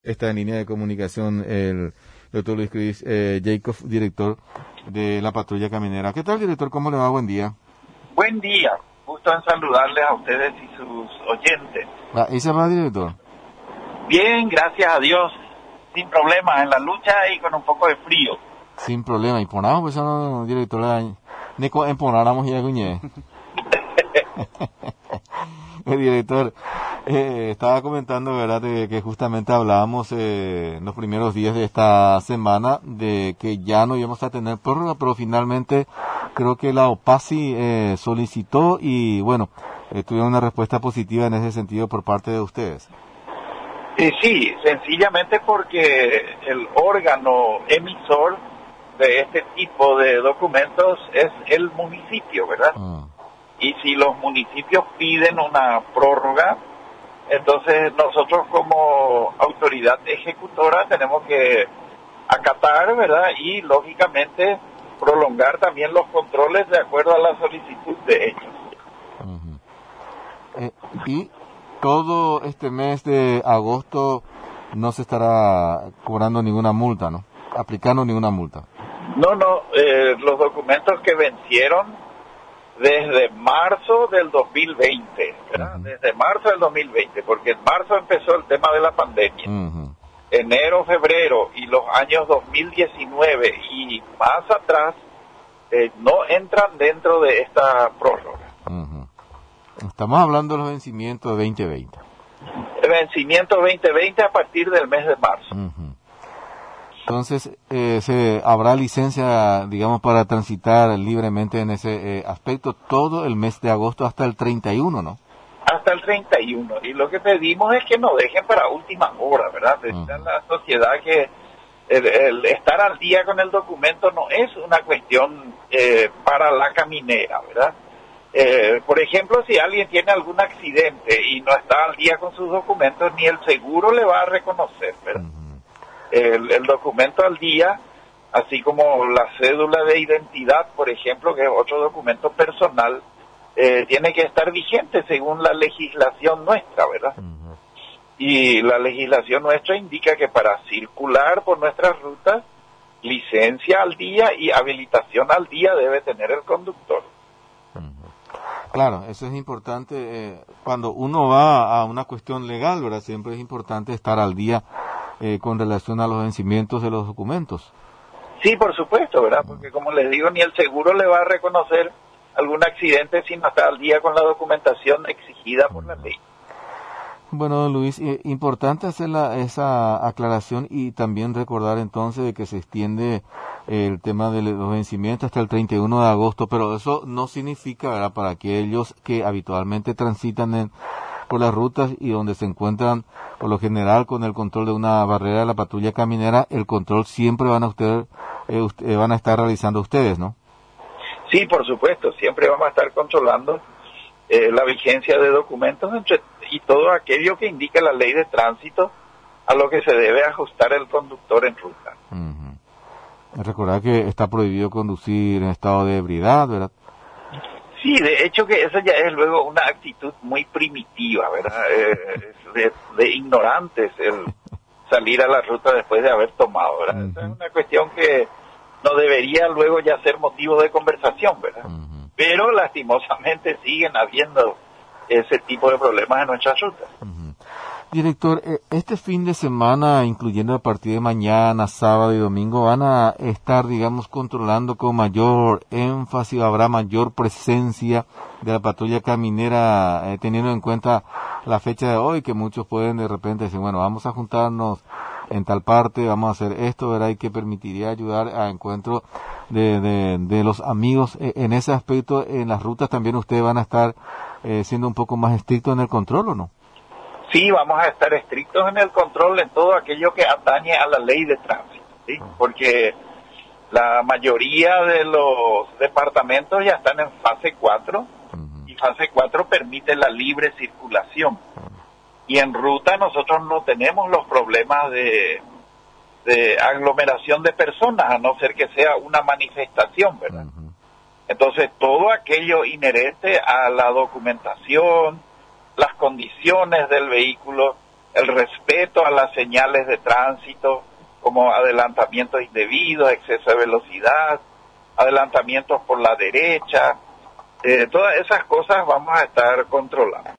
Está en línea de comunicación el doctor Luis Cris Jacob, director de la Patrulla Caminera. ¿Qué tal, director? ¿Cómo le va? Buen día. Buen día. Gusto en saludarles a ustedes y sus oyentes. ¿Y se va, director? Bien, gracias a Dios. Sin problemas en la lucha y con un poco de frío. Sin problema. Y ponamos, pues, no, director, Nico, emponáramos y aguñé. El director, estaba comentando, ¿verdad?, de que justamente hablábamos en los primeros días de esta semana de que ya no íbamos a tener prórroga, pero finalmente creo que la OPACI solicitó y, bueno, tuvieron una respuesta positiva en ese sentido por parte de ustedes. Sí, sencillamente porque el órgano emisor de este tipo de documentos es el municipio, ¿verdad? Y si los municipios piden una prórroga, entonces nosotros como autoridad ejecutora tenemos que acatar, ¿verdad? Y lógicamente prolongar también los controles de acuerdo a la solicitud de ellos. Y todo este mes de agosto no se estará cobrando ninguna multa, ¿no? Aplicando ninguna multa. No, los documentos que vencieron desde marzo del 2020, ¿verdad? Desde marzo del 2020, porque en marzo empezó el tema de la pandemia. Enero, febrero y los años 2019 y más atrás no entran dentro de esta prórroga. Estamos hablando de los vencimientos de 2020. El vencimiento 2020 a partir del mes de marzo. Entonces, habrá licencia, digamos, para transitar libremente en ese aspecto todo el mes de agosto hasta el 31, ¿no? Hasta el 31. Y lo que pedimos es que nos dejen para última hora, ¿verdad? Decir a la sociedad que el estar al día con el documento no es una cuestión para la caminera, ¿verdad? Por ejemplo, si alguien tiene algún accidente y no está al día con sus documentos, ni el seguro le va a reconocer, ¿verdad? El documento al día, así como la cédula de identidad, por ejemplo, que es otro documento personal, tiene que estar vigente según la legislación nuestra, ¿verdad? Y la legislación nuestra indica que para circular por nuestras rutas, licencia al día y habilitación al día debe tener el conductor. Claro, eso es importante. Cuando uno va a una cuestión legal, ¿verdad? Siempre es importante estar al día con relación a los vencimientos de los documentos. Sí, por supuesto, ¿verdad? Porque como les digo, ni el seguro le va a reconocer algún accidente si no está al día con la documentación exigida por la ley. Bueno, don Luis, importante hacer esa aclaración y también recordar entonces de que se extiende el tema de los vencimientos hasta el 31 de agosto, pero eso no significa, ¿verdad?, para aquellos que habitualmente transitan por las rutas y donde se encuentran por lo general con el control de una barrera de la patrulla caminera, el control siempre van a estar realizando ustedes, ¿no? Sí, por supuesto, siempre vamos a estar controlando la vigencia de documentos y todo aquello que indica la ley de tránsito a lo que se debe ajustar el conductor en ruta. Recordar que está prohibido conducir en estado de ebriedad, ¿verdad? Sí, de hecho que eso ya es luego una actitud muy primitiva, ¿verdad? De ignorantes el salir a la ruta después de haber tomado, ¿verdad? Esa es una cuestión que no debería luego ya ser motivo de conversación, ¿verdad? Pero lastimosamente siguen habiendo ese tipo de problemas en nuestras rutas. Director, este fin de semana, incluyendo a partir de mañana, sábado y domingo, van a estar, digamos, controlando con mayor énfasis, habrá mayor presencia de la patrulla caminera, teniendo en cuenta la fecha de hoy, que muchos pueden de repente decir, bueno, vamos a juntarnos en tal parte, vamos a hacer esto, ¿verdad? Y que permitiría ayudar a encuentro de los amigos. En ese aspecto, en las rutas también ustedes van a estar siendo un poco más estrictos en el control, ¿o no? Sí, vamos a estar estrictos en el control en todo aquello que atañe a la ley de tránsito, ¿sí? Porque la mayoría de los departamentos ya están en fase 4 y fase 4 permite la libre circulación. Y en ruta nosotros no tenemos los problemas de aglomeración de personas, a no ser que sea una manifestación, ¿verdad? Entonces, todo aquello inherente a la documentación, las condiciones del vehículo, el respeto a las señales de tránsito, como adelantamientos indebidos, exceso de velocidad, adelantamientos por la derecha, todas esas cosas vamos a estar controlando.